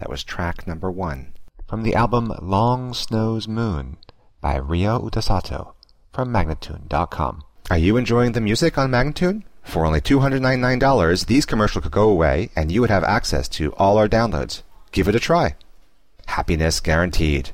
That was track number 1 from the album Long Snow's Moon by Ryo Utasato from Magnatune.com. Are you enjoying the music on Magnatune? For only $299, these commercials could go away and you would have access to all our downloads. Give it a try. Happiness guaranteed.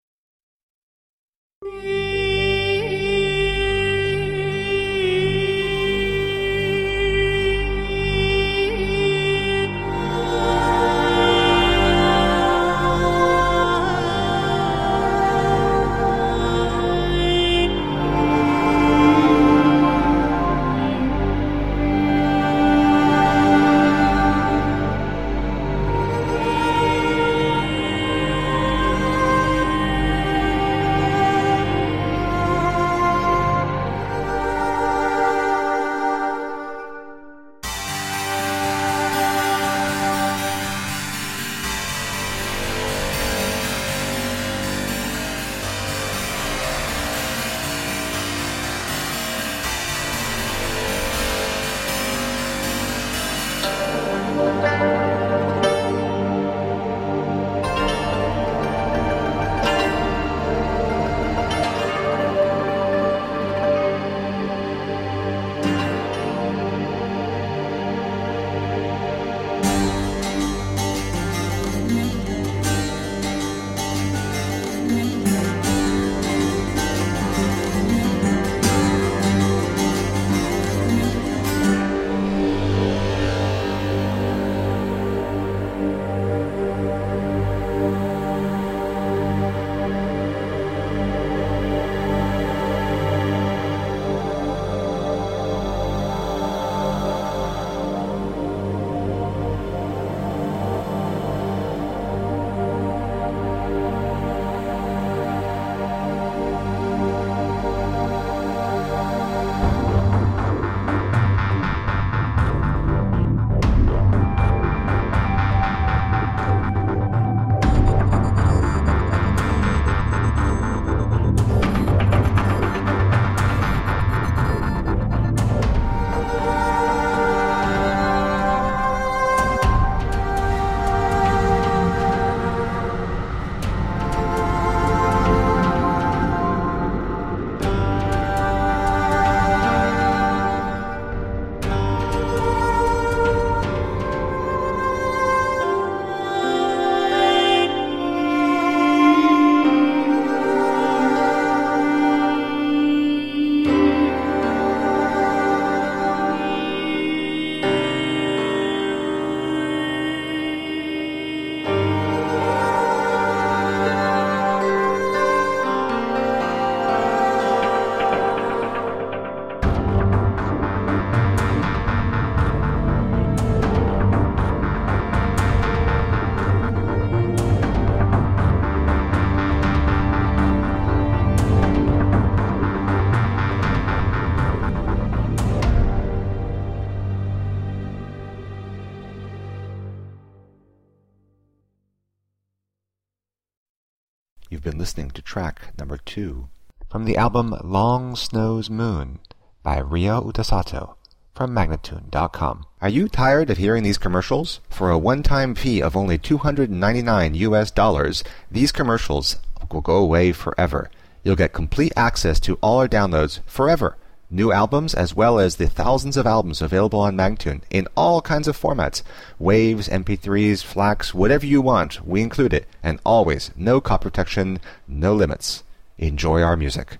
You've been listening to track number 2 from the album Long Snow's Moon by Ryo Utasato from Magnatune.com. Are you tired of hearing these commercials? For a one-time fee of only $299, these commercials will go away forever. You'll get complete access to all our downloads forever. New albums as well as the thousands of albums available on Magnatune in all kinds of formats. Waves, MP3s, FLACs, whatever you want, we include it. And always, no copy protection, no limits. Enjoy our music.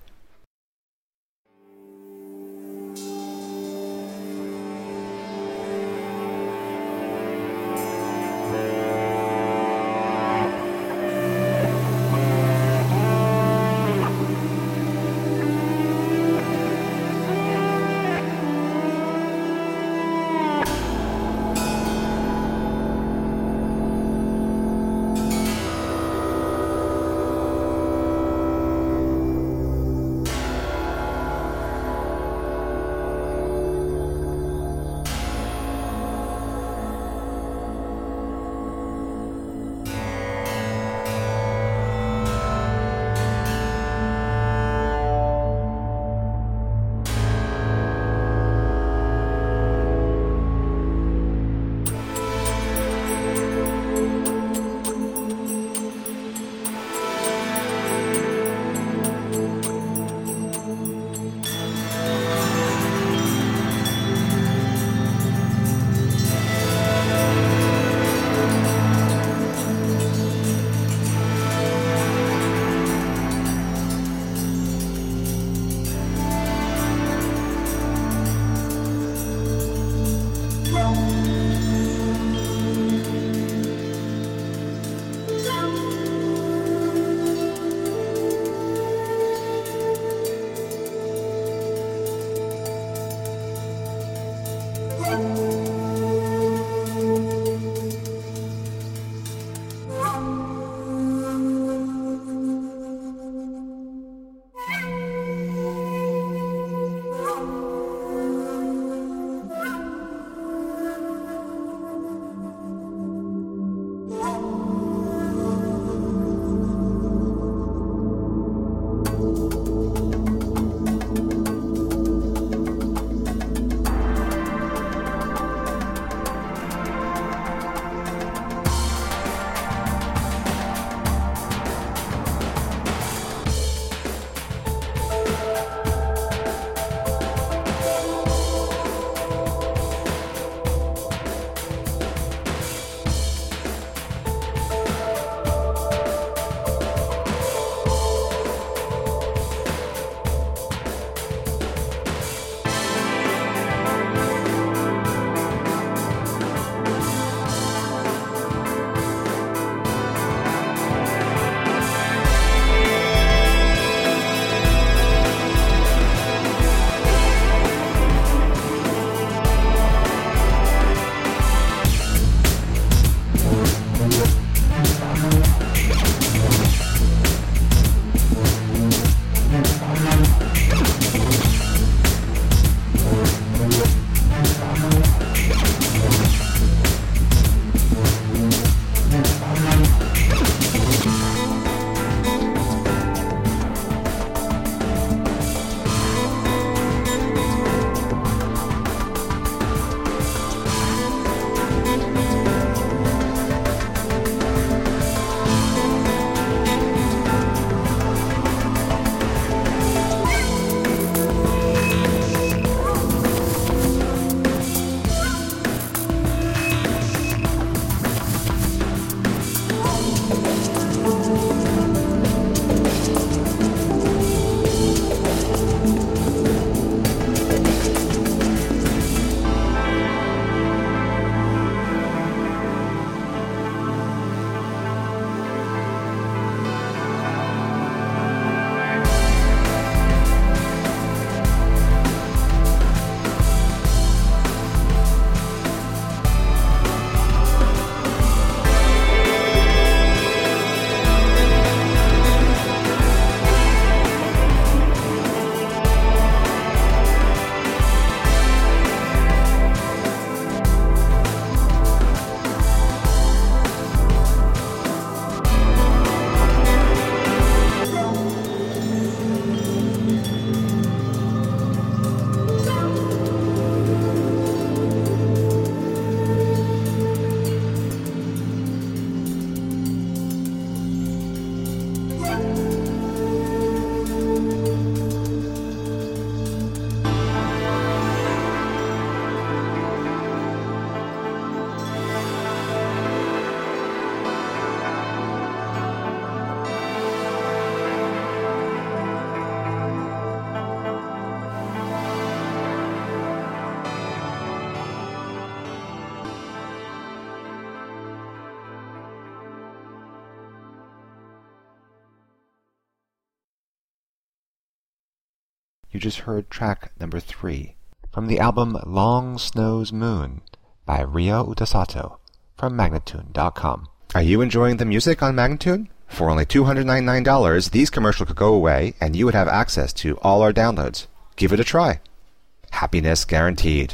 You just heard track number 3 from the album Long Snow's Moon by Ryo Utasato from Magnatune.com. Are you enjoying the music on Magnatune? For only $299, these commercials could go away and you would have access to all our downloads. Give it a try. Happiness guaranteed.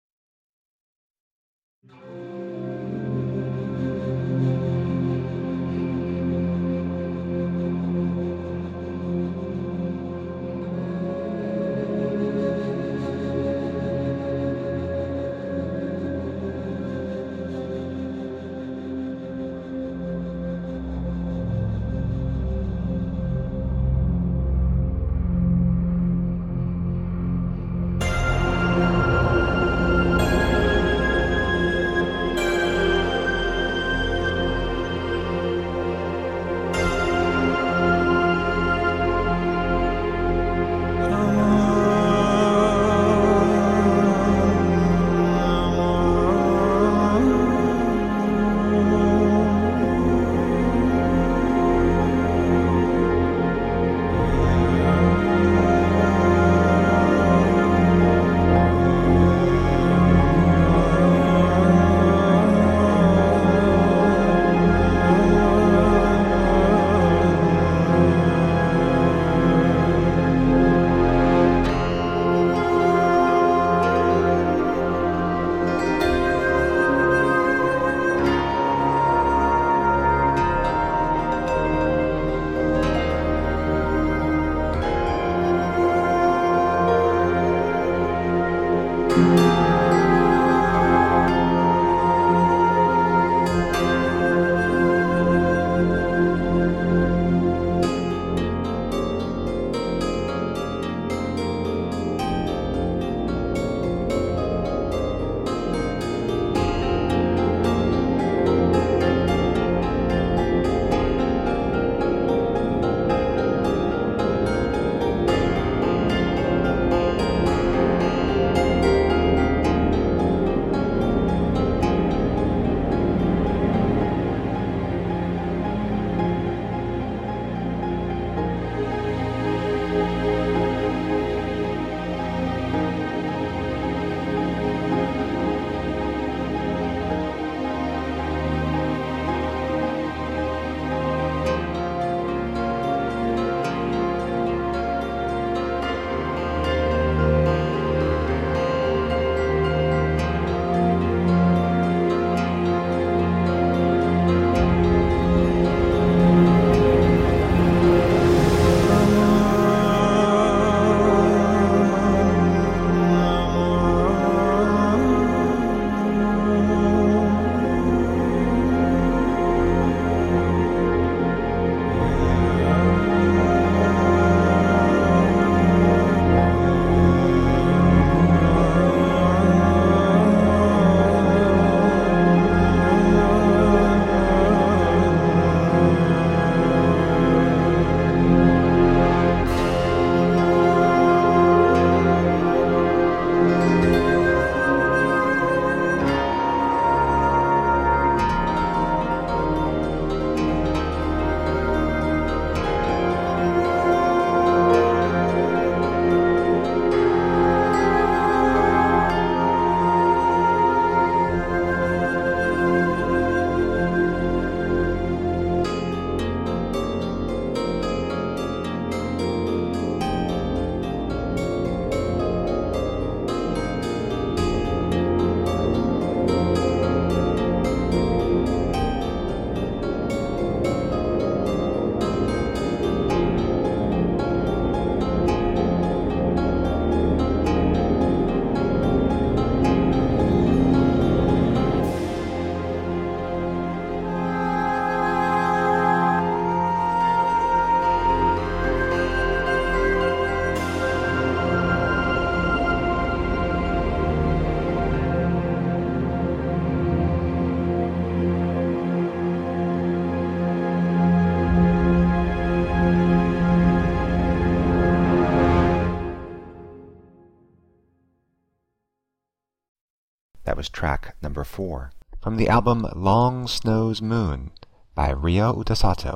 That was track number 4 from the album Long Snow's Moon by Ryo Utasato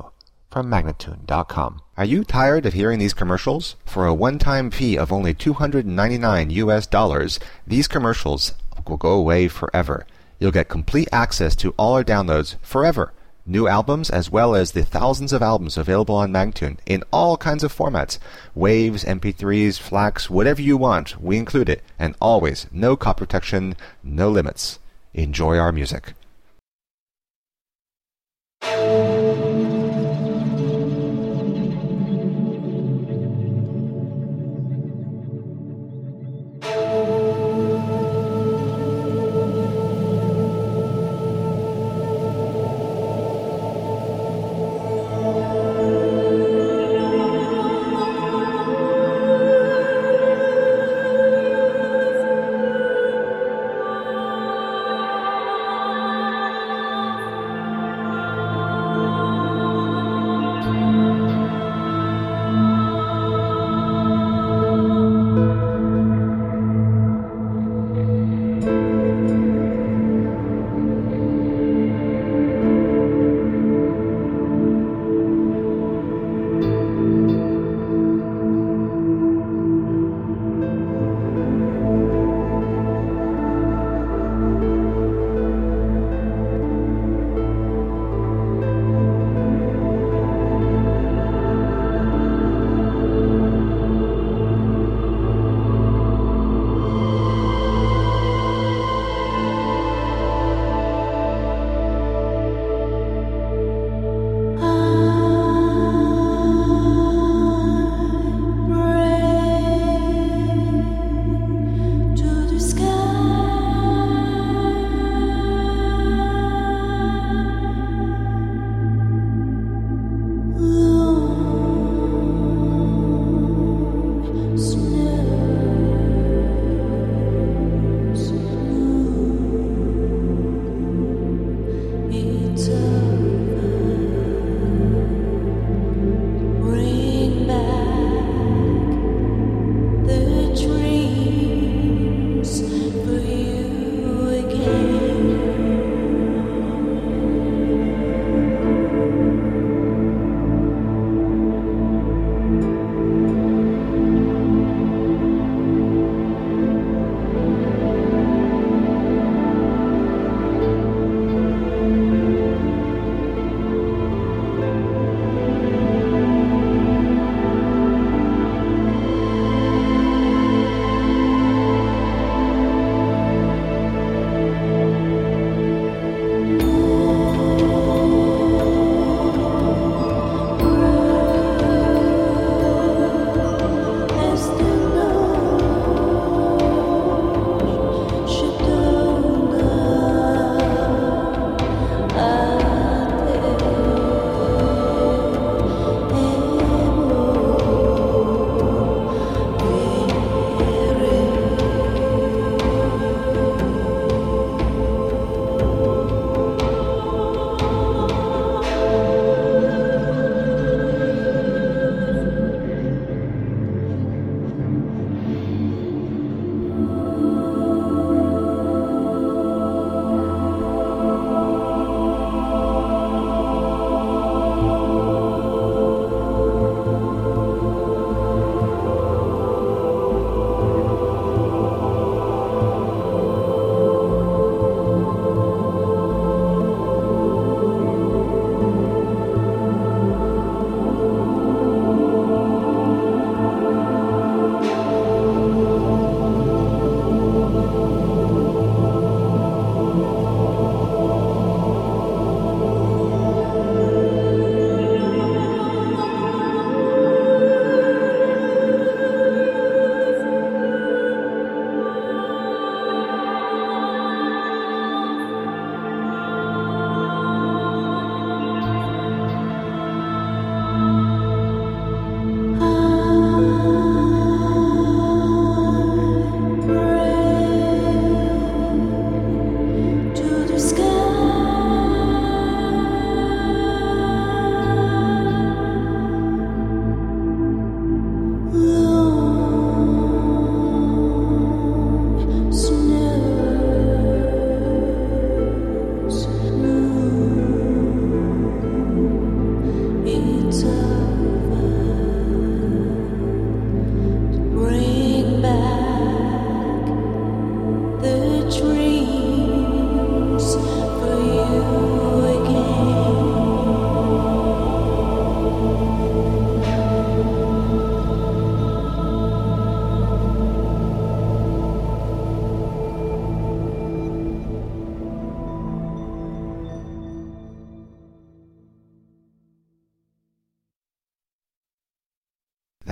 from Magnatune.com. Are you tired of hearing these commercials? For a one-time fee of only $299, these commercials will go away forever. You'll get complete access to all our downloads forever. New albums as well as the thousands of albums available on Magnatune in all kinds of formats. Waves, MP3s, FLACs, whatever you want, we include it. And always, no copy protection, no limits. Enjoy our music.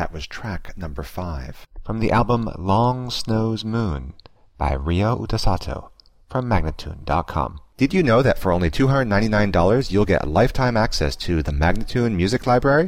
That was track number 5. From the album Long Snow's Moon by Ryo Utasato from Magnatune.com. Did you know that for only $299 you'll get lifetime access to the Magnatune Music Library?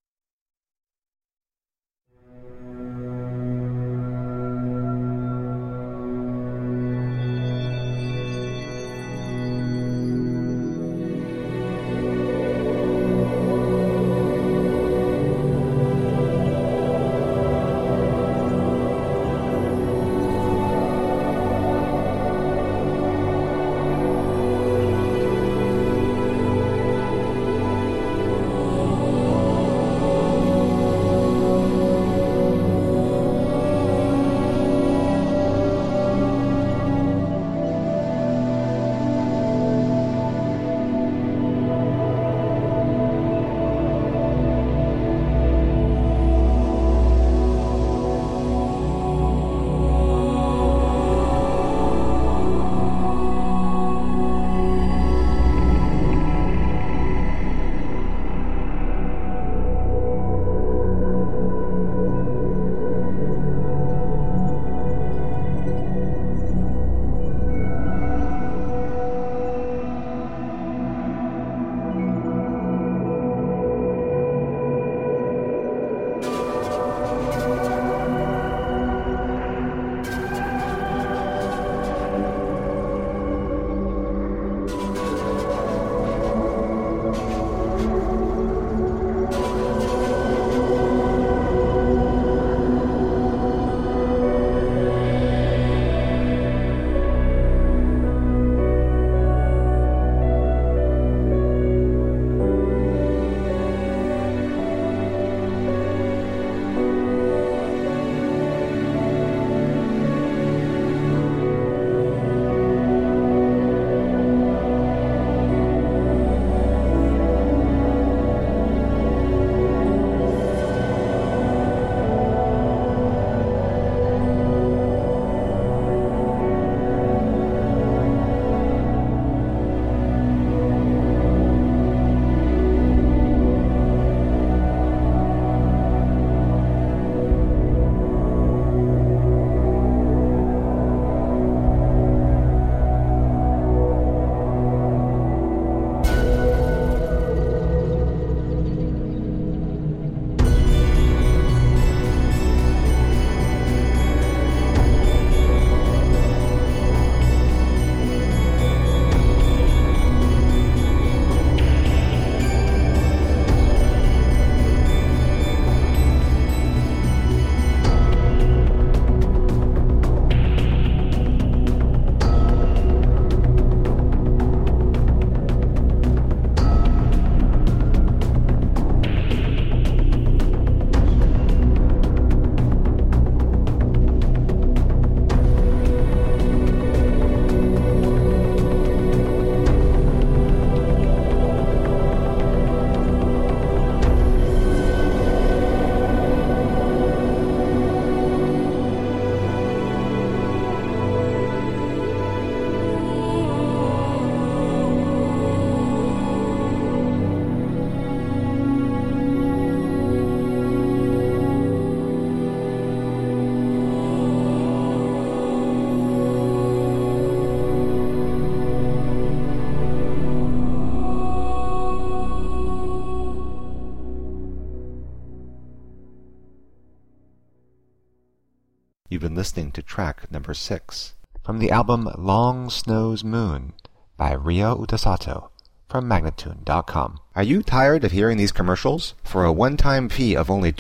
You've been listening to track number 6 from the album Long Snow's Moon by Ryo Utasato from Magnatune.com. Are you tired of hearing these commercials? For a one-time fee of only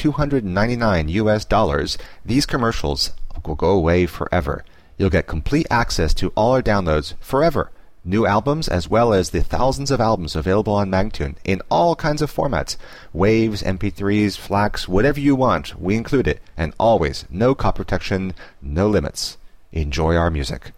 $299 US, these commercials will go away forever. You'll get complete access to all our downloads forever. New albums as well as the thousands of albums available on Magnatune in all kinds of formats. Waves, MP3s, FLACs, whatever you want, we include it. And always, no copy protection, no limits. Enjoy our music.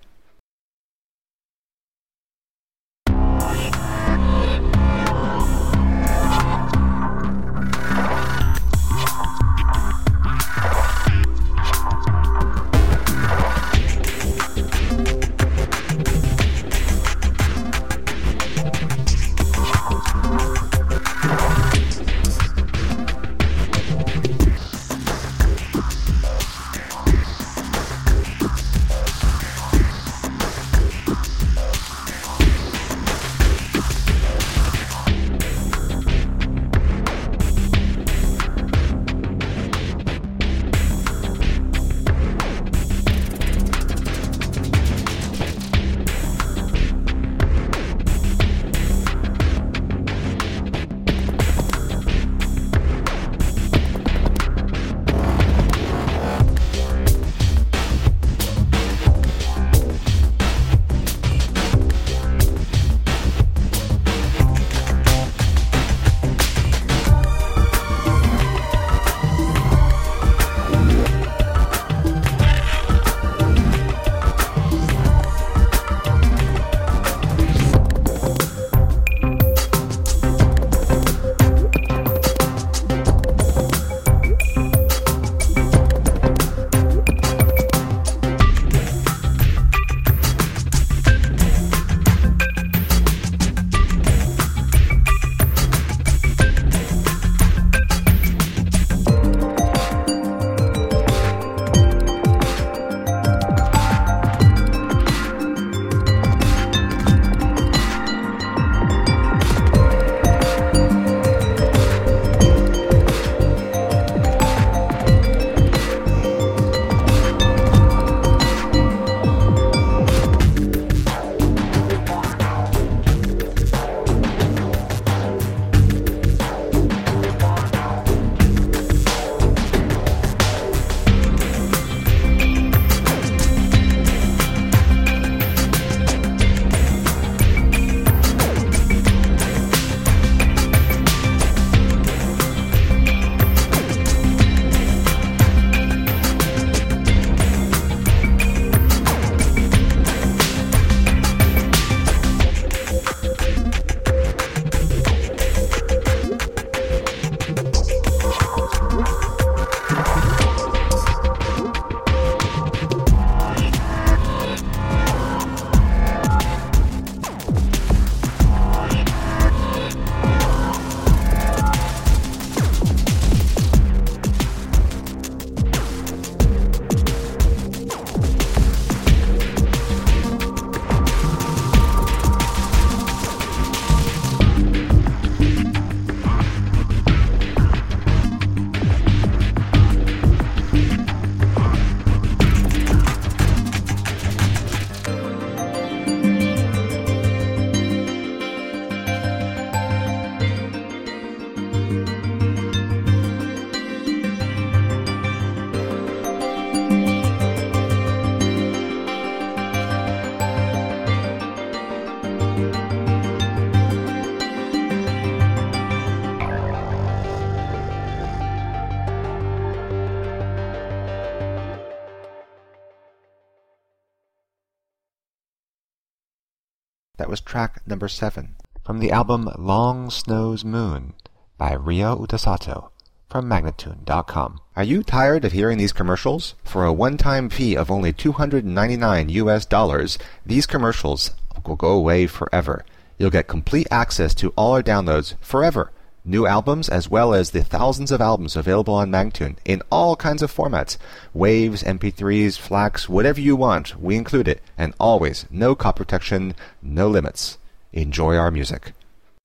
That was track number 7. From the album Long Snow's Moon by Ryo Utasato from Magnatune.com. Are you tired of hearing these commercials? For a one-time fee of only $299, these commercials will go away forever. You'll get complete access to all our downloads forever. New albums as well as the thousands of albums available on Magnatune in all kinds of formats. Waves, MP3s, FLACs, whatever you want, we include it. And always, no copy protection, no limits. Enjoy our music.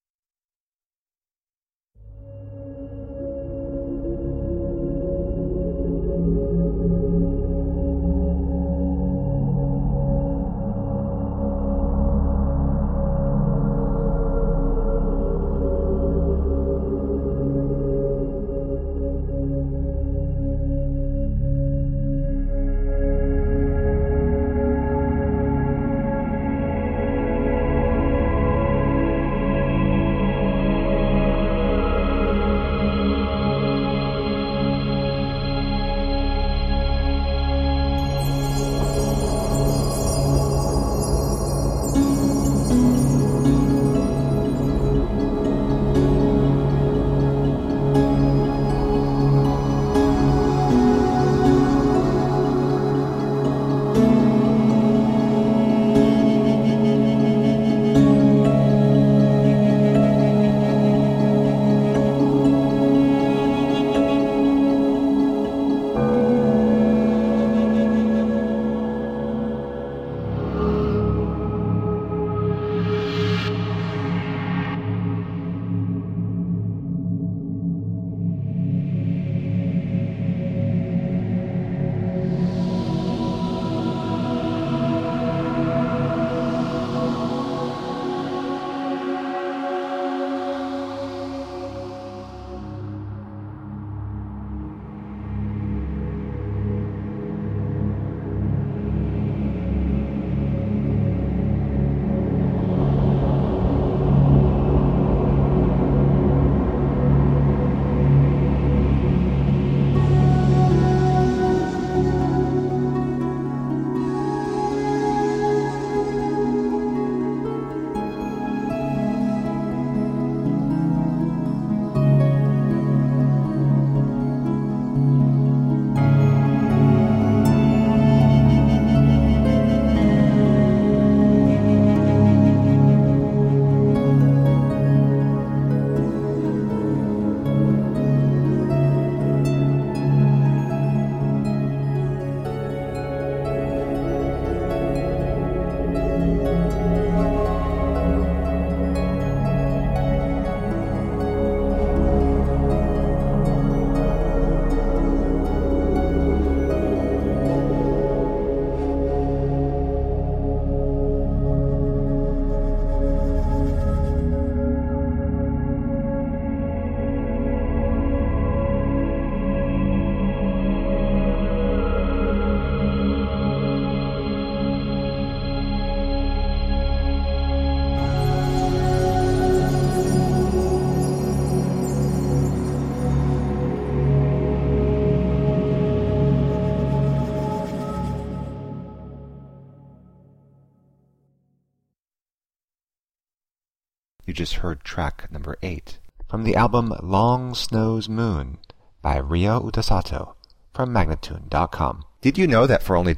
You just heard track number 8 from the album Long Snow's Moon by Ryo Utasato from Magnatune.com. Did you know that for only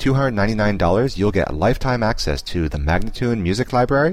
$299 you'll get lifetime access to the Magnatune Music Library?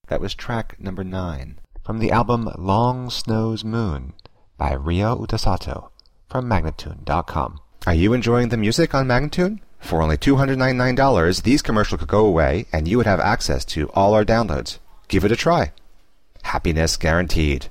That was track number 9 from the album Long Snow's Moon by Ryo Utasato from Magnatune.com. Are you enjoying the music on Magnatune? For only $299, these commercials could go away and you would have access to all our downloads. Give it a try. Happiness guaranteed.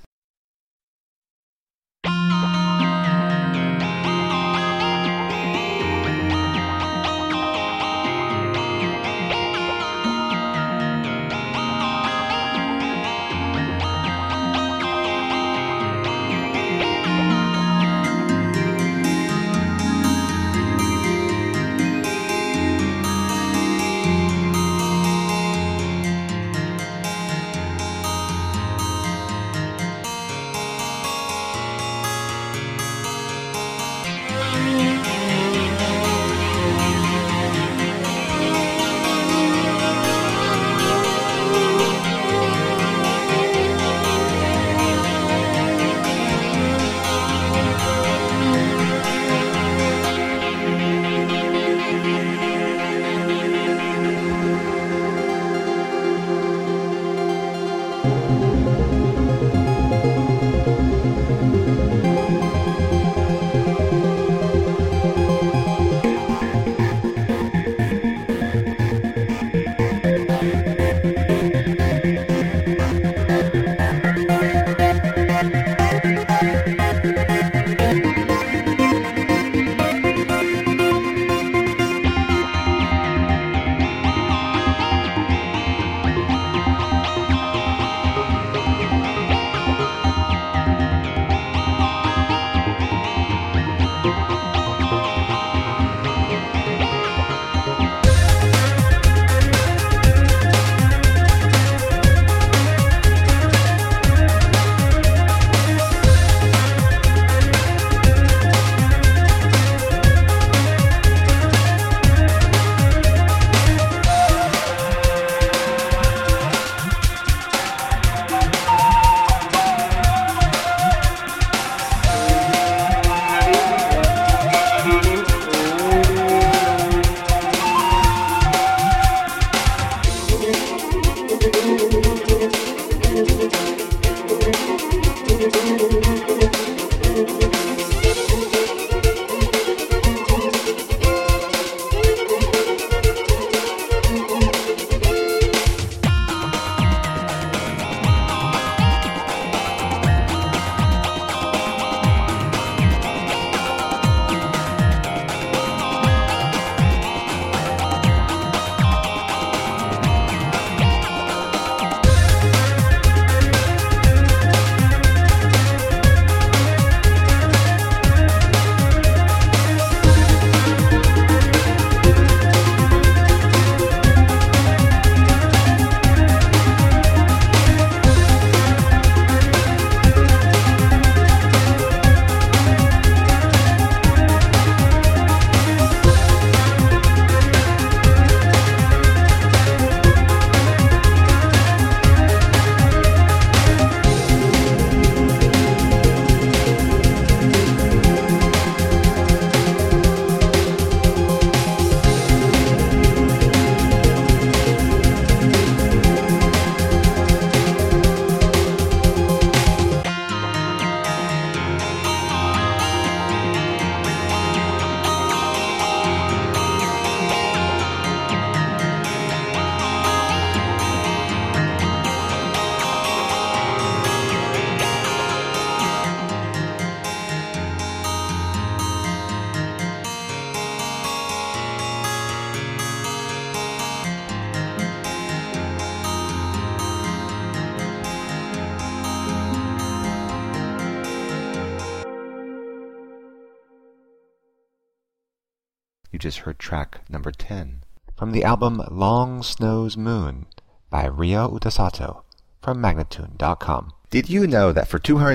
You just heard track number 10 from the album Long Snow's Moon by Ryo Utasato from Magnatune.com. Did you know that for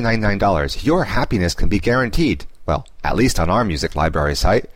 $299 your happiness can be guaranteed? Well, at least on our music library site.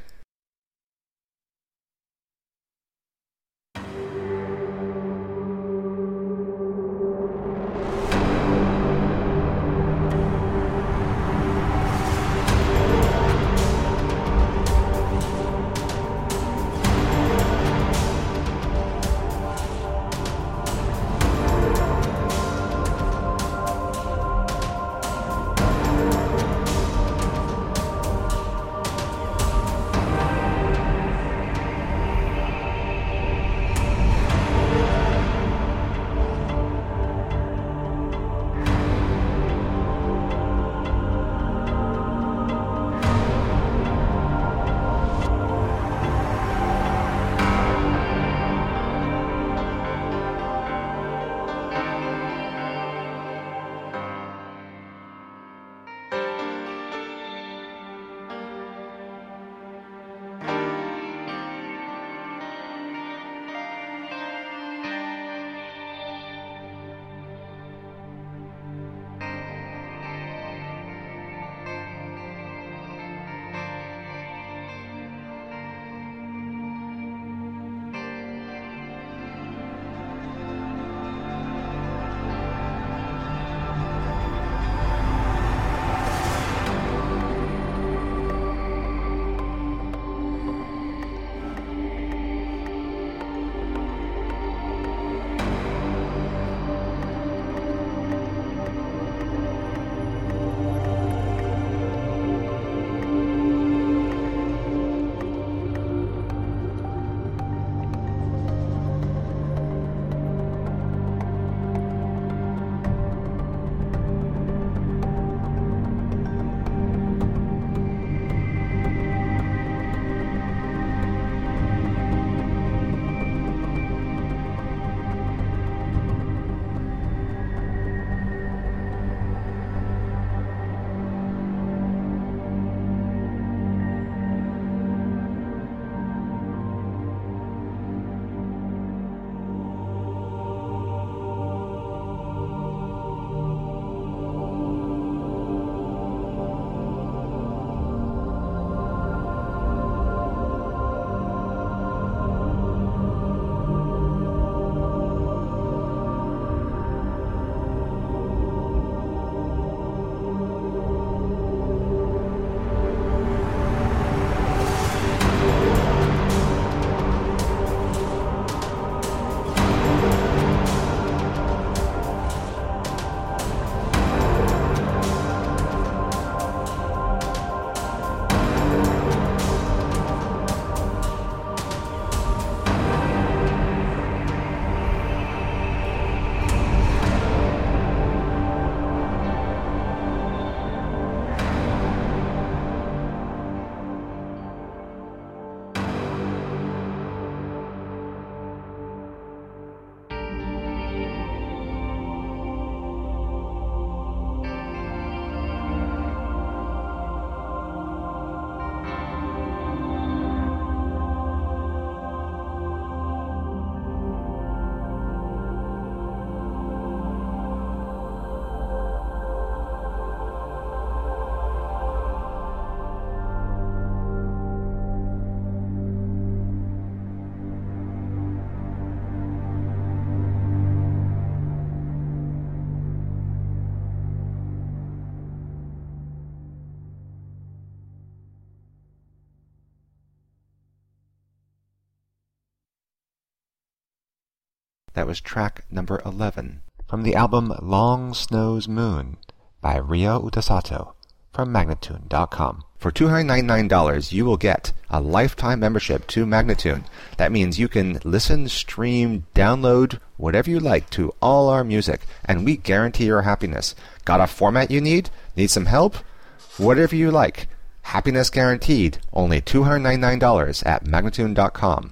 That was track number 11 from the album Long Snow's Moon by Ryo Utasato from Magnatune.com. For $299, you will get a lifetime membership to Magnatune. That means you can listen, stream, download, whatever you like to all our music, and we guarantee your happiness. Got a format you need? Need some help? Whatever you like. Happiness guaranteed. Only $299 at Magnatune.com.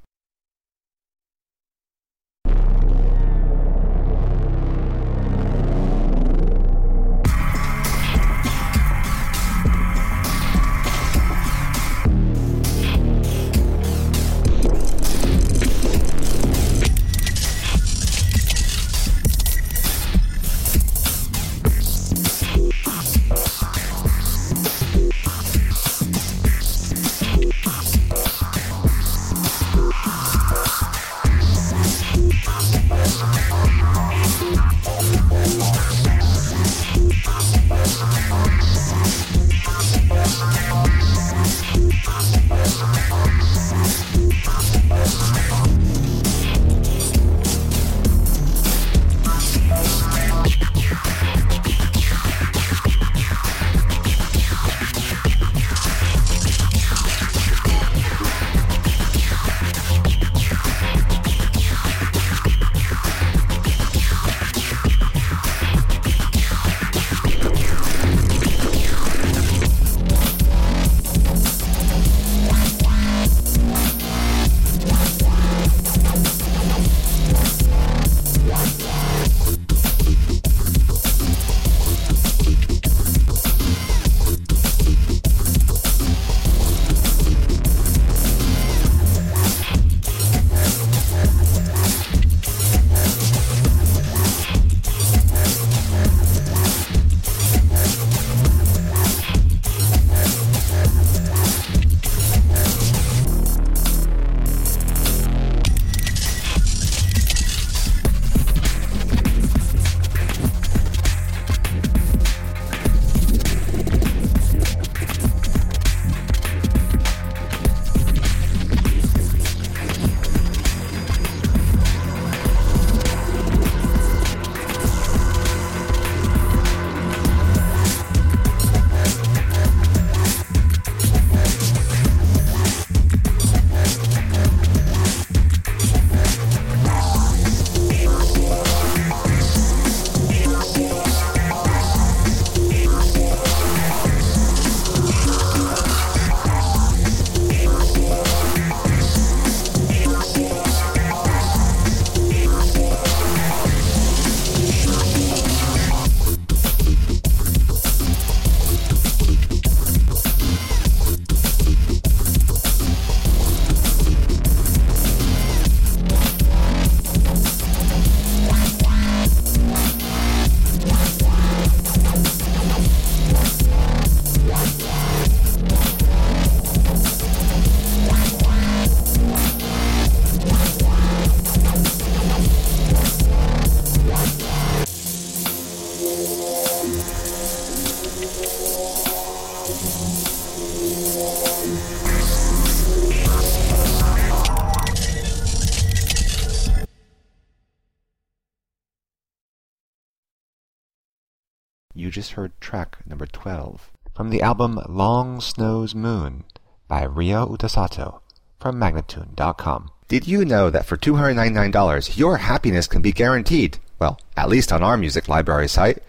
You just heard track number 12 from the album Long Snow's Moon by Ryo Utasato from Magnatune.com. Did you know that for $299 your happiness can be guaranteed? Well, at least on our music library site.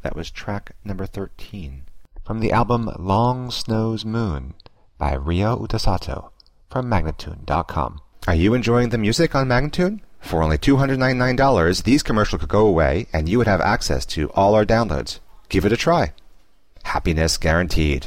That was track number 13. From the album Long Snow's Moon by Ryo Utasato from Magnatune.com. Are you enjoying the music on Magnatune? For only $299, these commercials could go away and you would have access to all our downloads. Give it a try. Happiness guaranteed.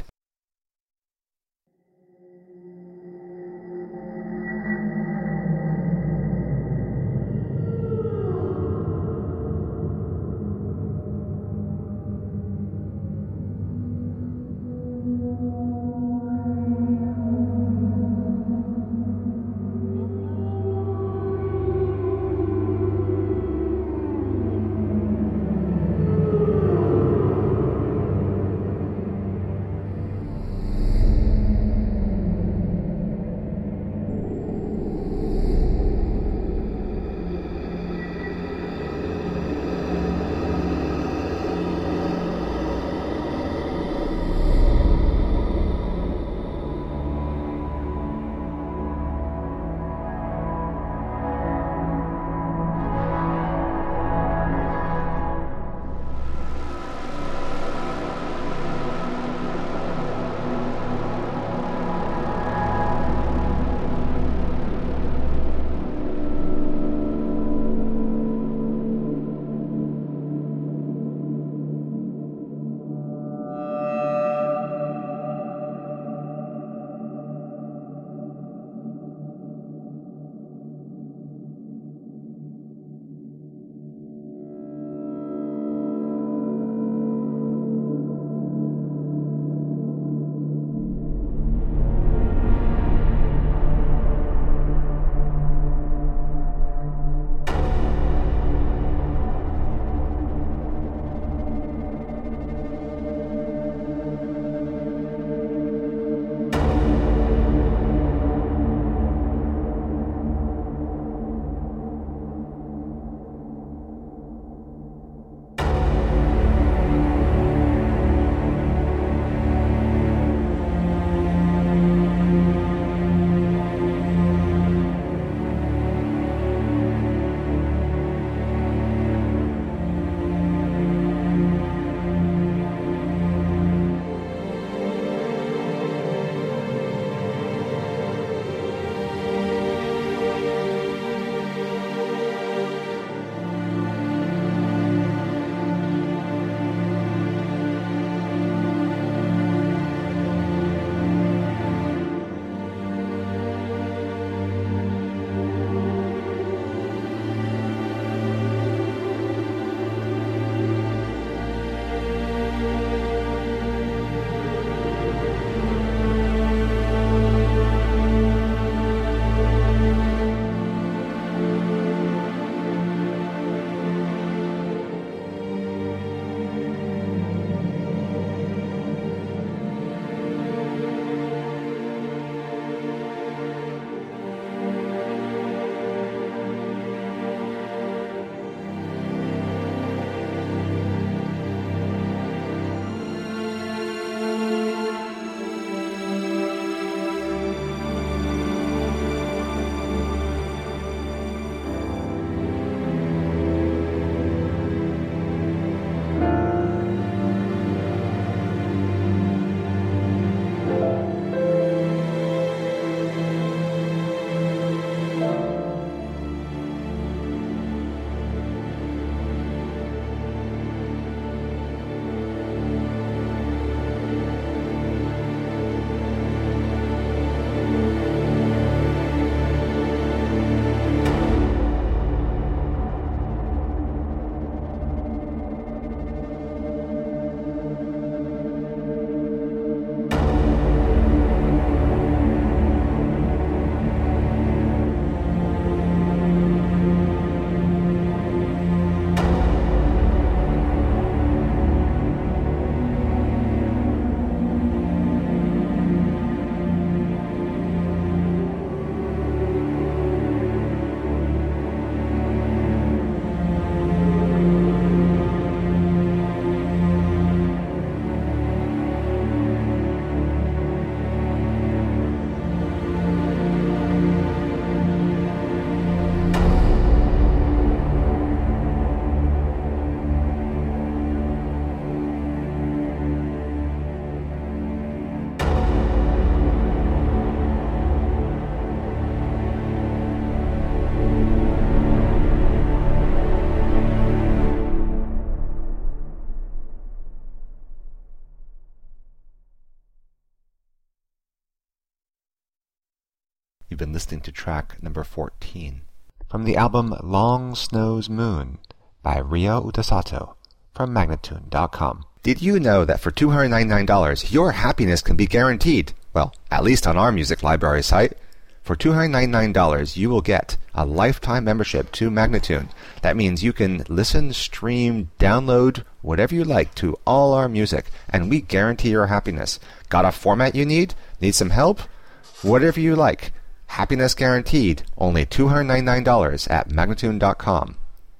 You've been listening to track number 14 from the album Long Snow's Moon by Ryo Utasato from Magnatune.com. Did you know that for $299 your happiness can be guaranteed? Well, at least on our music library site. For $299 you will get a lifetime membership to Magnatune. That means you can listen, stream, download, whatever you like to all our music, and we guarantee your happiness. Got a format you need? Need some help? Whatever you like. Happiness guaranteed. Only $299 at Magnatune.com.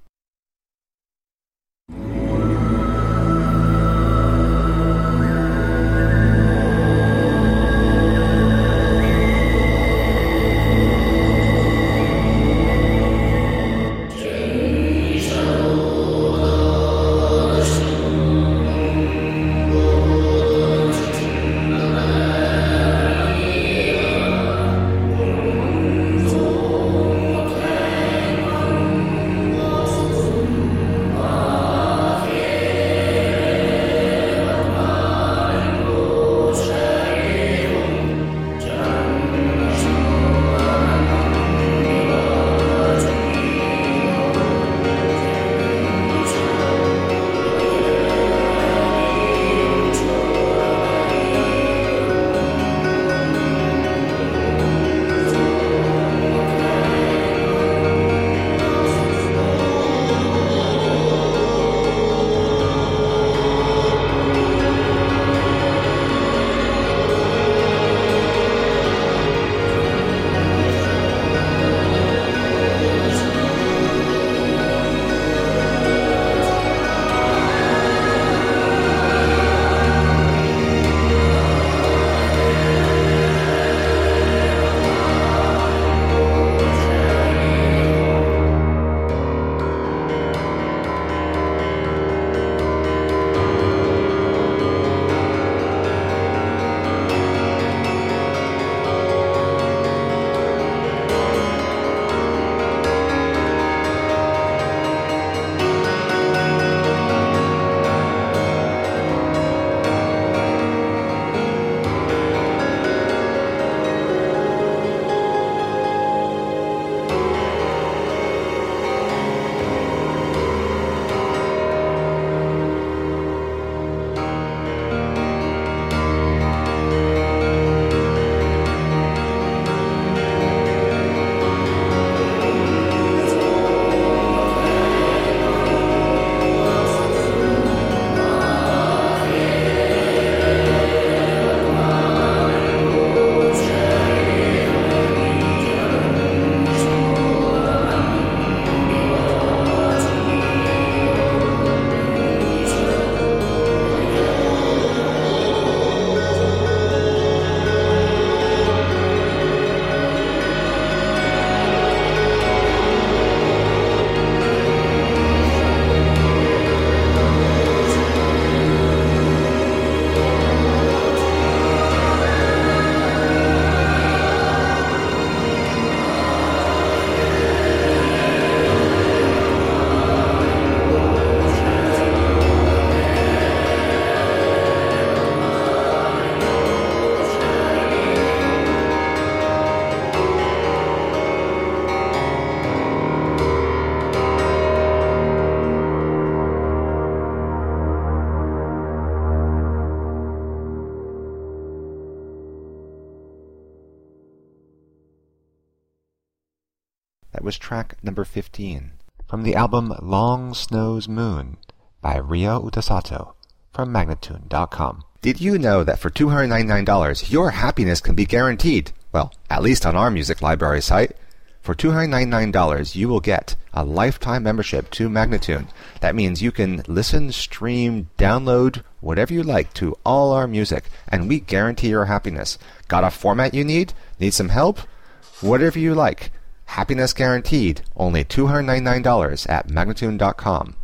That was track number 15 from the album Long Snow's Moon by Ryo Utasato from Magnatune.com. Did you know that for $299 your happiness can be guaranteed? Well, at least on our music library site. For $299 you will get a lifetime membership to Magnatune. That means you can listen, stream, download, whatever you like to all our music, and we guarantee your happiness. Got a format you need? Need some help? Whatever you like. Happiness guaranteed. Only $299 at Magnatune.com.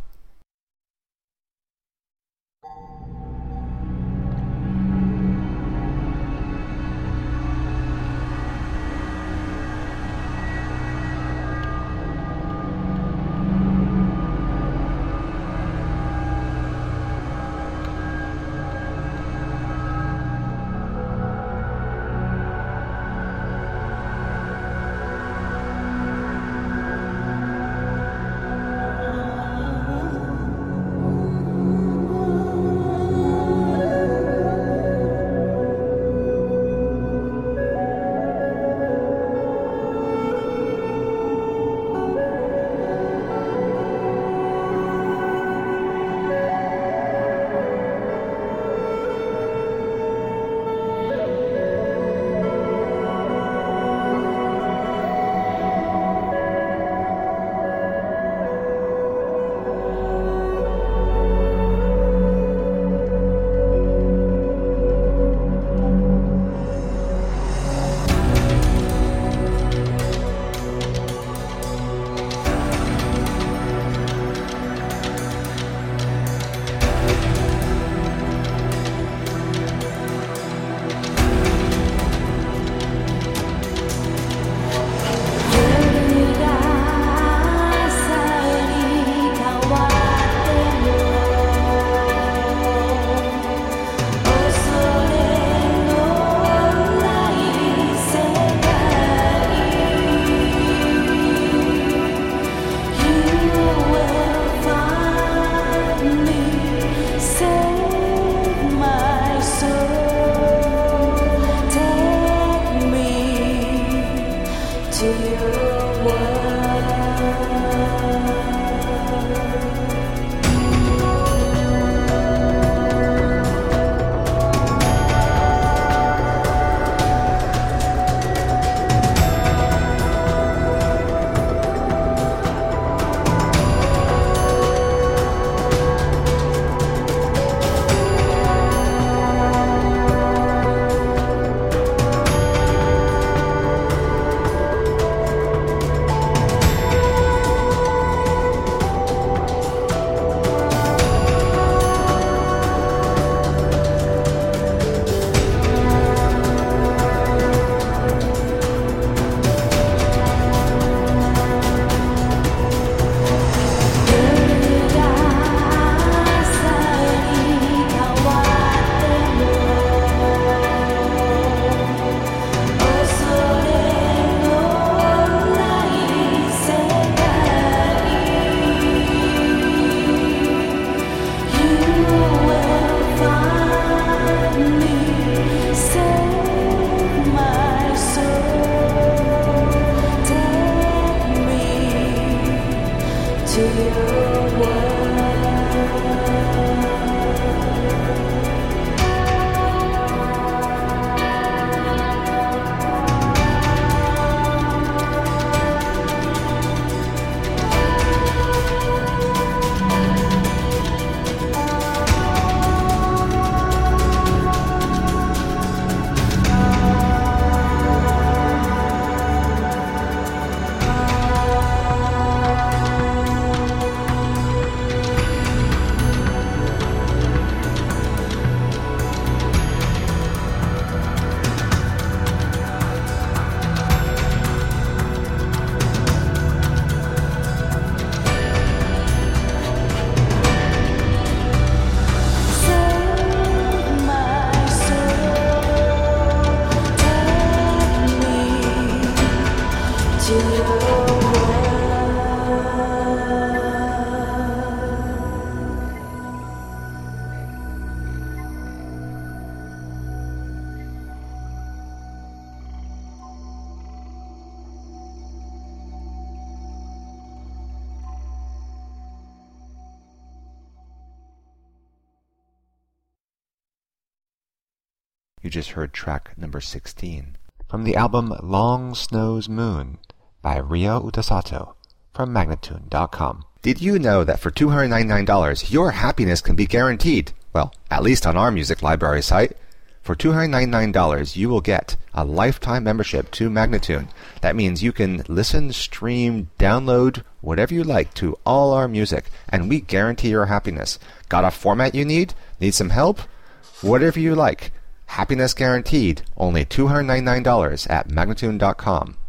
You just heard track number 16 from the album Long Snow's Moon by Ryo Utasato from Magnatune.com. Did you know that for $299, your happiness can be guaranteed? Well, at least on our music library site. For $299, you will get a lifetime membership to Magnatune. That means you can listen, stream, download, whatever you like to all our music, and we guarantee your happiness. Got a format you need? Need some help? Whatever you like. Happiness guaranteed. Only $299 at Magnatune.com.